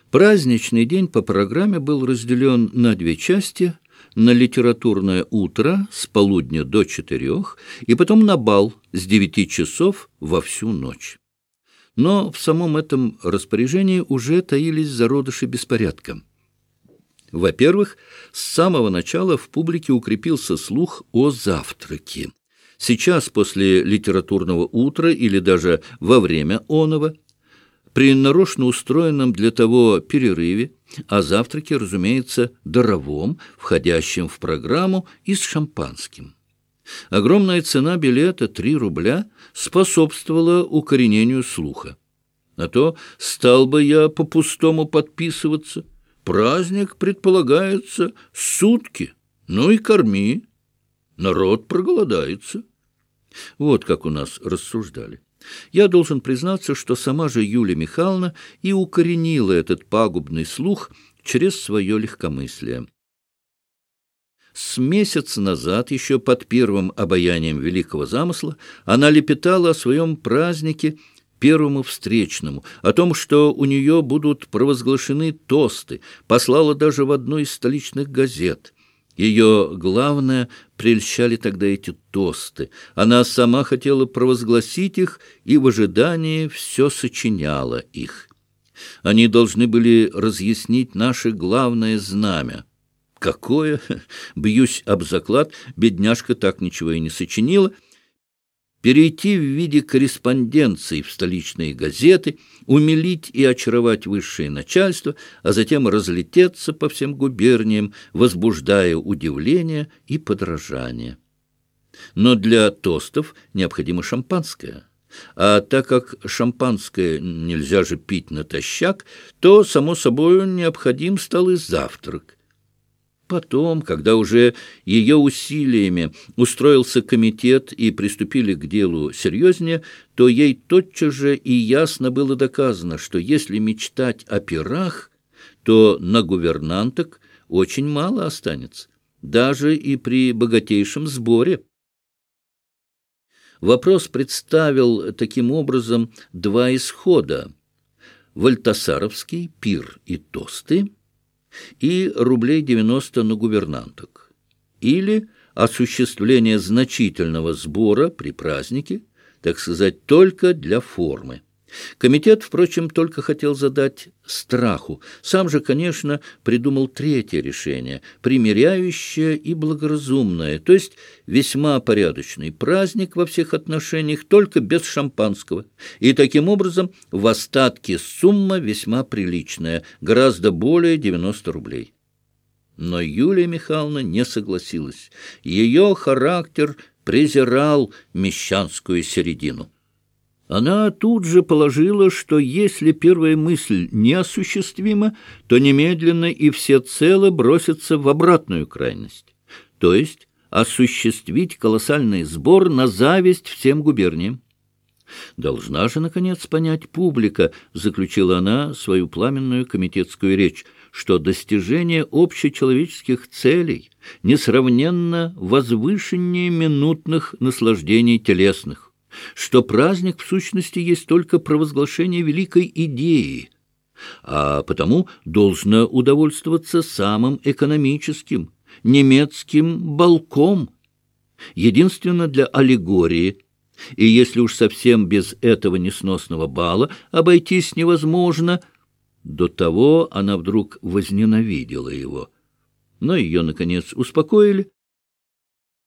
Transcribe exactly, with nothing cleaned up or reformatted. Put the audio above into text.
Праздничный день по программе был разделен на две части: на литературное утро с полудня до четырех и потом на бал с девяти часов во всю ночь. Но в самом этом распоряжении уже таились зародыши беспорядка. Во-первых, с самого начала в публике укрепился слух о завтраке. Сейчас, после литературного утра или даже во время оного, при нарочно устроенном для того перерыве, о завтраке, разумеется, даровом, входящем в программу, и с шампанским. Огромная цена билета, три рубля, способствовала укоренению слуха. А то стал бы я по-пустому подписываться. Праздник предполагается сутки, ну и корми. Народ проголодается. Вот как у нас рассуждали. Я должен признаться, что сама же Юлия Михайловна и укоренила этот пагубный слух через свое легкомыслие. С месяц назад, еще под первым обаянием великого замысла, она лепетала о своем празднике первому встречному, о том, что у нее будут провозглашены тосты, послала даже в одну из столичных газет. Ее, главное, прельщали тогда эти тосты. Она сама хотела провозгласить их и в ожидании все сочиняла их. Они должны были разъяснить наше главное знамя. Какое, бьюсь об заклад, бедняжка так ничего и не сочинила. Перейти в виде корреспонденции в столичные газеты, умилить и очаровать высшее начальство, а затем разлететься по всем губерниям, возбуждая удивление и подражание. Но для тостов необходимо шампанское. А так как шампанское нельзя же пить натощак, то, само собой, необходим стал и завтрак. Потом, когда уже ее усилиями устроился комитет и приступили к делу серьезнее, то ей тотчас же и ясно было доказано, что если мечтать о пирах, то на гувернанток очень мало останется, даже и при богатейшем сборе. Вопрос представил таким образом два исхода: вальтасаровский пир и тосты, и рублей девяносто на гувернанток, или осуществление значительного сбора при празднике, так сказать, только для формы. Комитет, впрочем, только хотел задать страху. Сам же, конечно, придумал третье решение, примиряющее и благоразумное, то есть весьма порядочный праздник во всех отношениях, только без шампанского. И таким образом в остатке сумма весьма приличная, гораздо более девяноста рублей. Но Юлия Михайловна не согласилась. Ее характер презирал мещанскую середину. Она тут же положила, что если первая мысль неосуществима, то немедленно и всецело бросится в обратную крайность, то есть осуществить колоссальный сбор на зависть всем губерниям. «Должна же, наконец, понять публика», — заключила она свою пламенную комитетскую речь, что достижение общечеловеческих целей несравненно возвышеннее минутных наслаждений телесных, что праздник в сущности есть только провозглашение великой идеи, а потому должно удовольствоваться самым экономическим, немецким балком, единственно для аллегории, и если уж совсем без этого несносного бала обойтись невозможно, до того она вдруг возненавидела его. Но ее, наконец, успокоили,